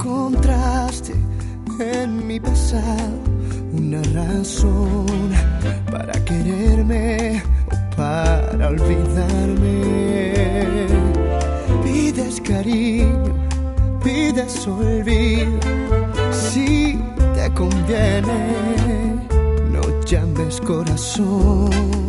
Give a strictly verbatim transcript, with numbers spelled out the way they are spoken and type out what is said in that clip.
encontraste en mi pasado una razón para quererme o para olvidarme. Pides cariño, pides olvido, si te conviene, no llames corazón.